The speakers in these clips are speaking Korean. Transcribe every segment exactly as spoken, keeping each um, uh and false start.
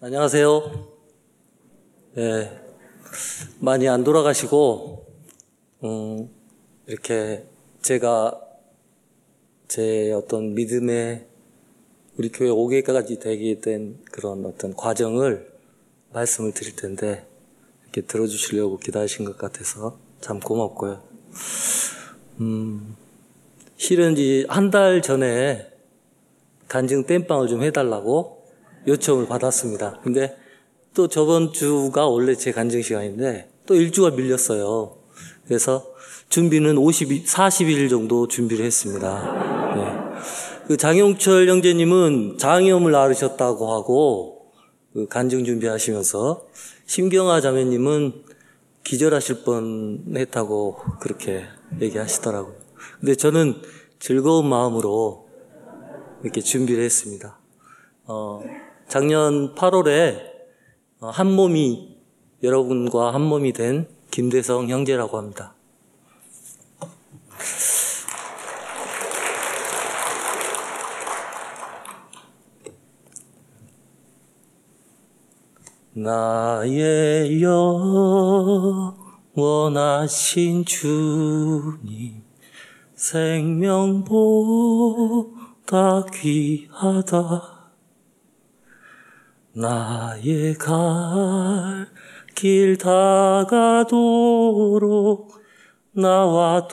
안녕하세요. 네, 많이 안 돌아가시고 음, 이렇게 제가 제 어떤 믿음의 우리 교회 오 개까지 되게 된 그런 어떤 과정을 말씀을 드릴 텐데 이렇게 들어주시려고 기다리신 것 같아서 참 고맙고요. 음, 실은 한 달 전에 간증 땜빵을 좀 해달라고 요청을 받았습니다. 근데 또 저번 주가 원래 제 간증 시간인데 또 일주가 밀렸어요. 그래서 준비는 오십, 사십 일 정도 준비를 했습니다. 네. 그 장용철 형제님은 장염을 앓으셨다고 하고 그 간증 준비하시면서 심경아 자매님은 기절하실 뻔했다고 그렇게 얘기하시더라고요. 근데 저는 즐거운 마음으로 이렇게 준비를 했습니다. 어, 작년 팔월에 한 몸이 여러분과 한 몸이 된 김대성 형제라고 합니다. 나의 영원하신 주님, 생명보다 귀하다. 나의 갈 길 다가도록 나와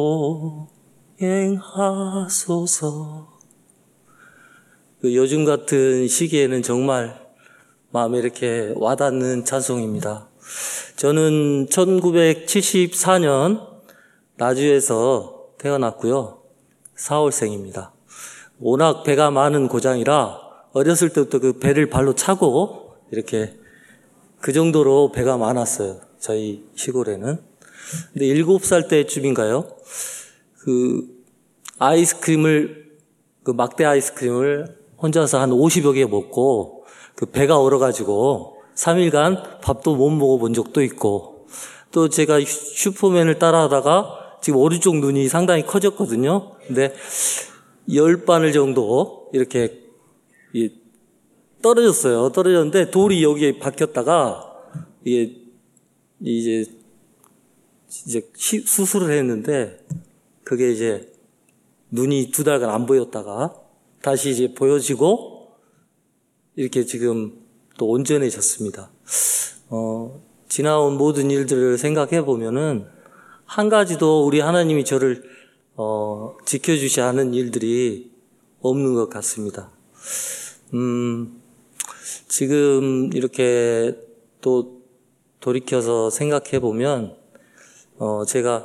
동행하소서. 그 요즘 같은 시기에는 정말 마음에 이렇게 와닿는 찬송입니다. 저는 천구백칠십사 년 나주에서 태어났고요. 사월생입니다. 워낙 배가 많은 고장이라 어렸을 때부터 그 배를 발로 차고 이렇게 그 정도로 배가 많았어요. 저희 시골에는. 근데 일곱 살 때쯤인가요? 그 아이스크림을, 그 막대 아이스크림을 혼자서 한 오십여 개 먹고 그 배가 얼어가지고 삼 일간 밥도 못 먹어본 적도 있고, 또 제가 슈퍼맨을 따라하다가 지금 오른쪽 눈이 상당히 커졌거든요. 근데 열 바늘 정도 이렇게 떨어졌어요. 떨어졌는데 돌이 여기에 박혔다가 이게 이제 이제 수술을 했는데 그게 이제 눈이 두 달간 안 보였다가 다시 이제 보여지고 이렇게 지금 또 온전해졌습니다. 어, 지나온 모든 일들을 생각해 보면은 한 가지도 우리 하나님이 저를 어, 지켜주시 않은 일들이 없는 것 같습니다. 음, 지금 이렇게 또 돌이켜서 생각해 보면, 어, 제가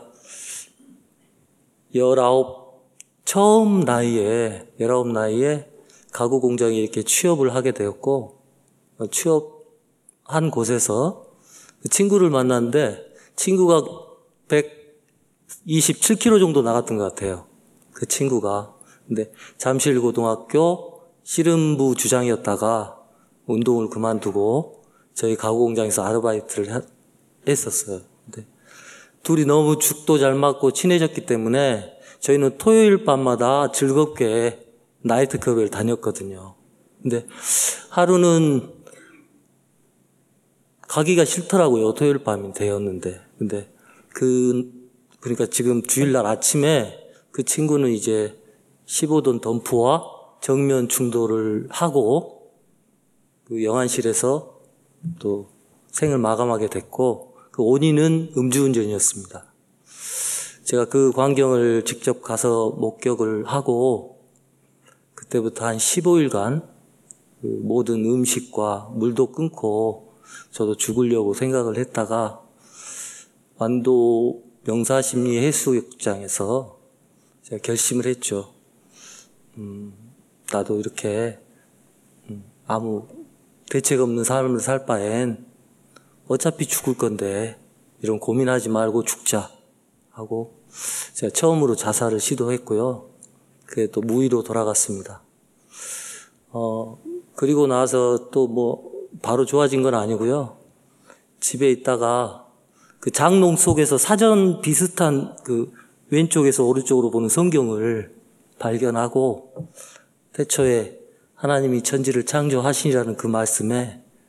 열아홉, 처음 나이에, 열아홉 나이에 가구 공장에 이렇게 취업을 하게 되었고, 어, 취업한 곳에서 그 친구를 만났는데, 친구가 백이십칠 킬로그램 정도 나갔던 것 같아요. 그 친구가. 근데 잠실고등학교 씨름부 주장이었다가 운동을 그만두고 저희 가구공장에서 아르바이트를 했었어요. 근데 둘이 너무 죽도 잘 맞고 친해졌기 때문에 저희는 토요일 밤마다 즐겁게 나이트클럽을 다녔거든요. 근데 하루는 가기가 싫더라고요. 토요일 밤이 되었는데. 근데 그, 그러니까 지금 주일날 아침에 그 친구는 이제 십오 돈 덤프와 정면 충돌을 하고 그 영안실에서 또 생을 마감하게 됐고, 그 원인은 음주운전이었습니다. 제가 그 광경을 직접 가서 목격을 하고 그때부터 한 십오 일간 그 모든 음식과 물도 끊고 저도 죽으려고 생각을 했다가 완도 명사심리 해수욕장에서 제가 결심을 했죠. 음, 나도 이렇게 음, 아무 대책 없는 삶을 살 바엔 어차피 죽을 건데 이런 고민하지 말고 죽자 하고 제가 처음으로 자살을 시도했고요. 그게 또 무의로 돌아갔습니다. 어, 그리고 나서 또 뭐 바로 좋아진 건 아니고요. 집에 있다가 그 장롱 속에서 사전 비슷한 그 왼쪽에서 오른쪽으로 보는 성경을 발견하고 태초에 하나님이 천지를 창조하시니라는 그 말씀에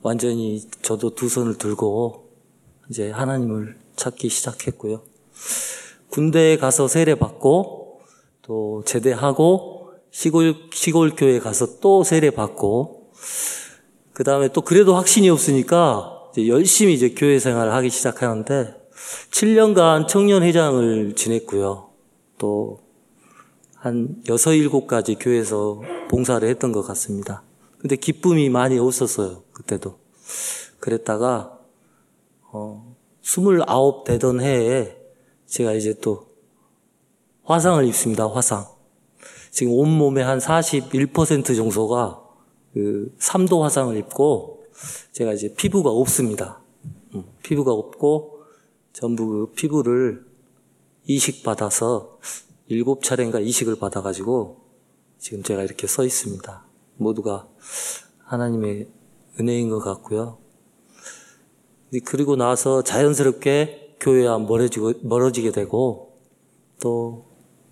완전히 저도 두 손을 들고 이제 하나님을 찾기 시작했고요. 군대에 가서 세례 받고 또 제대하고 시골 시골 교회 가서 또 세례 받고 그 다음에 또 그래도 확신이 없으니까 이제 열심히 이제 교회 생활을 하기 시작하는데 칠 년간 청년회장을 지냈고요. 또 한 여섯 일곱 가지 교회에서 봉사를 했던 것 같습니다. 근데 기쁨이 많이 없었어요. 그때도. 그랬다가 어, 스물아홉 되던 해에 제가 이제 또 화상을 입습니다. 화상. 지금 온몸에 한 사십일 퍼센트 정도가 그 삼 도 화상을 입고 제가 이제 피부가 없습니다. 음, 피부가 없고 전부 그 피부를 이식받아서 일곱 차례인가 이식을 받아가지고 지금 제가 이렇게 서 있습니다. 모두가 하나님의 은혜인 것 같고요. 그리고 나서 자연스럽게 교회와 멀어지고, 멀어지게 되고 또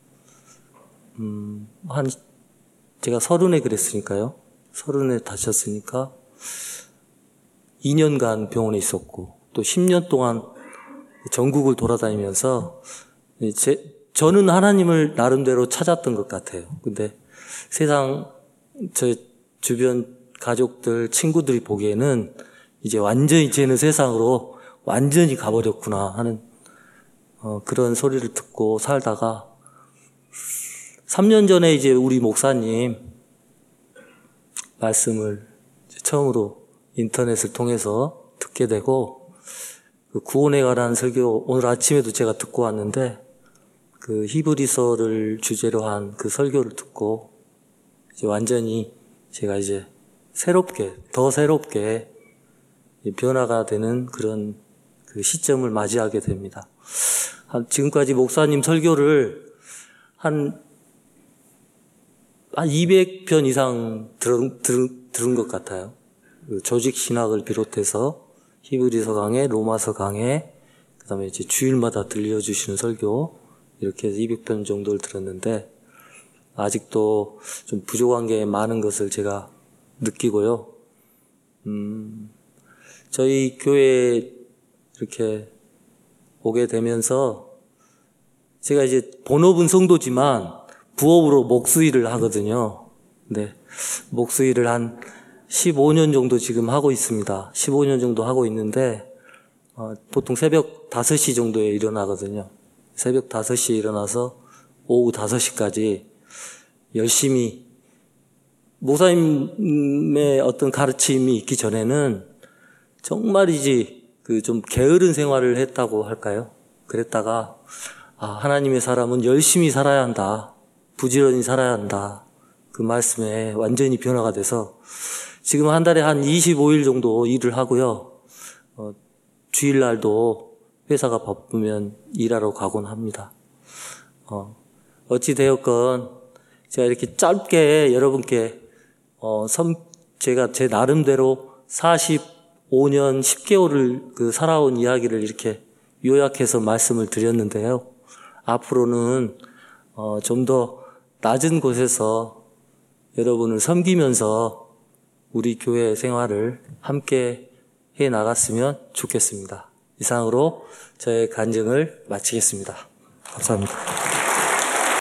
음, 한 제가 서른에 그랬으니까요. 서른에 다쳤으니까 이 년간 병원에 있었고 또 십 년 동안 전국을 돌아다니면서 제, 저는 하나님을 나름대로 찾았던 것 같아요. 근데 세상 저 주변 가족들, 친구들이 보기에는 이제 완전히 쟤는 세상으로 완전히 가버렸구나 하는 어, 그런 소리를 듣고 살다가 삼 년 전에 이제 우리 목사님 말씀을 처음으로 인터넷을 통해서 듣게 되고 그 구원에 관한 설교 오늘 아침에도 제가 듣고 왔는데 그 히브리서를 주제로 한 그 설교를 듣고 이제 완전히 제가 이제 새롭게 더 새롭게 변화가 되는 그런 그 시점을 맞이하게 됩니다. 한 지금까지 목사님 설교를 한, 한 이백 편 이상 들은, 들은, 들은 것 같아요. 그 조직 신학을 비롯해서 히브리서 강해, 로마서 강해, 그 다음에 이제 주일마다 들려주시는 설교, 이렇게 해서 이백 편 정도를 들었는데, 아직도 좀 부족한 게 많은 것을 제가 느끼고요. 음, 저희 교회에 이렇게 오게 되면서, 제가 이제 본업은 성도지만 부업으로 목수일을 하거든요. 네. 목수일을 한 십오 년 정도 지금 하고 있습니다. 십오 년 정도 하고 있는데, 어, 보통 새벽 다섯 시 정도에 일어나거든요. 새벽 다섯 시에 일어나서 오후 다섯 시까지 열심히 목사님의 어떤 가르침이 있기 전에는 정말이지 그 좀 게으른 생활을 했다고 할까요? 그랬다가 아, 하나님의 사람은 열심히 살아야 한다. 부지런히 살아야 한다. 그 말씀에 완전히 변화가 돼서 지금 한 달에 한 이십오 일 정도 일을 하고요. 어, 주일날도 회사가 바쁘면 일하러 가곤 합니다. 어, 어찌되었건 제가 이렇게 짧게 여러분께 어, 섬, 제가 제 나름대로 사십오 년 십 개월을 그 살아온 이야기를 이렇게 요약해서 말씀을 드렸는데요. 앞으로는 어, 좀 더 낮은 곳에서 여러분을 섬기면서 우리 교회 생활을 함께 해 나갔으면 좋겠습니다. 이상으로 저의 간증을 마치겠습니다. 감사합니다.